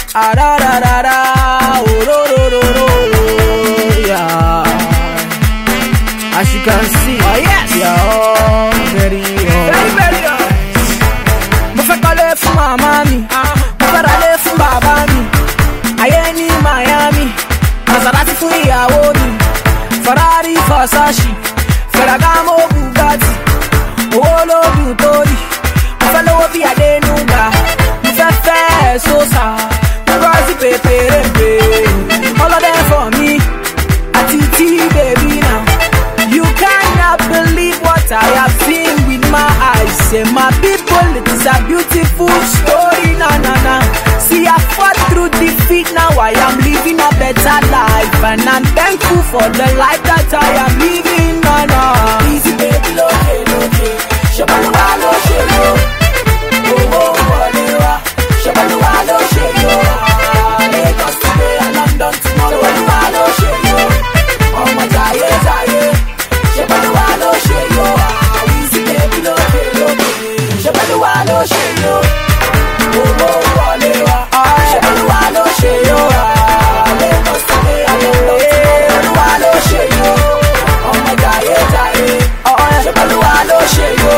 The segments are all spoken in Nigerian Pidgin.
Ah da da da da, oh ro ro ro ro, yeah. As you can see, oh yes, yeah, very hot. Mo fẹ́ kọ́lé fún màmá mi, mo fẹ́ ralé fún bàbá mi. Ayé ní Miami, Maserati fún ìyàwó mi. Ferrari, Versace, Ferragamo, Bugatti. Owó lóògùn tó rí, mo fẹ́ lówó bí Adénúgà. Mo fẹ́ fẹ́ Sosa, Ngozi Peperempe. All of them for me, Atiti baby now. You cannot believe what I have seen with my eyes. Say my people, it is a beautiful story, na na na. See, I fought through defeat, now I am living a better life. And I'm thankful for the life that I am living, na na. Easy baby, loke, loke. Shabaluwa lo shelo. Oh, oh, walewa. Shabaluwa lo shelo. Lagos today and London tomorrow. Shabaluwa lo shelo. Oh, my jaye, jaye. Shabaluwa lo shelo. Easy baby, loke, loke. Shabaluwa lo shelo. Oh, oh, walewa. Shabaluwa lo shelo. Lagos today and London tomorrow. Shabaluwa lo shelo. Oh, my jaye, jaye. Shabaluwa lo shelo.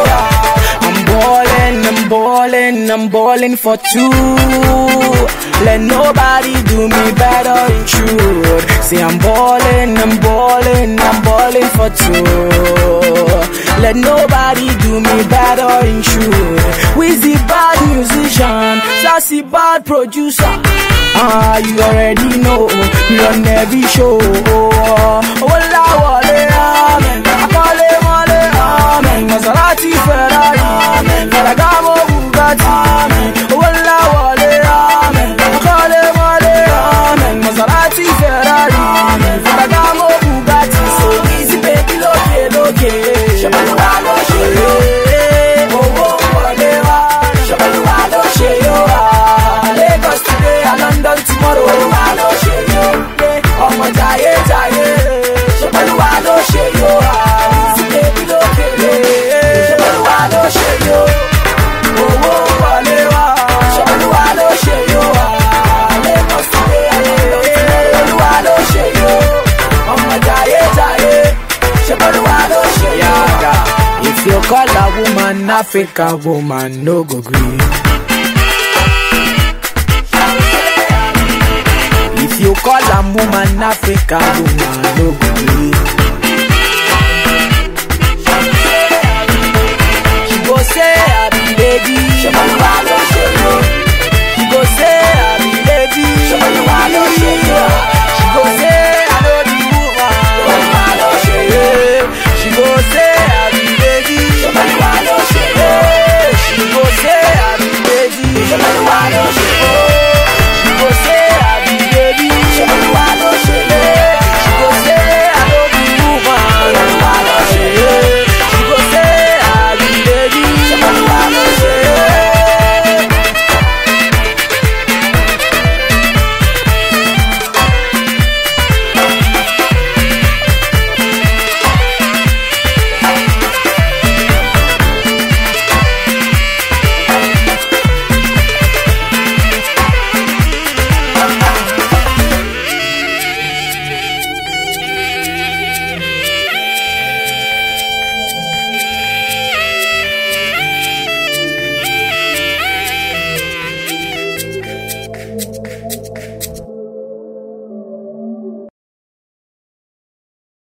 I'm balling for two. Let nobody do me better in truth. See, I'm balling for two. Let nobody do me better in truth. Wizzy bad musician, Sassy bad producer. You already know, we on every show. Walla wale, amen. Akale male, amen. Maserati, Ferrari, amen. Ferragamo, Bugatti, amen. Walla wale, amen. Akale male, amen. Maserati, Ferrari, amen. Ferragamo, Bugatti. So easy baby, loke, loke. Shabaluwa lo shelo. Oh, oh, walewa. Shabaluwa lo shelo. Lagos today and London tomorrow. Shabaluwa lo shelo. Oh, my jaye, jaye. Shabaluwa lo shelo. Easy baby, loke, loke. Shabaluwa lo shelo. Oh, oh, walewa. Shabaluwa lo shelo. Lagos today and London tomorrow. Shabaluwa lo shelo. Oh, my jaye, jaye. Shabaluwa lo shelo. If you call a woman African woman, no go green. If you call a woman African woman, no go green.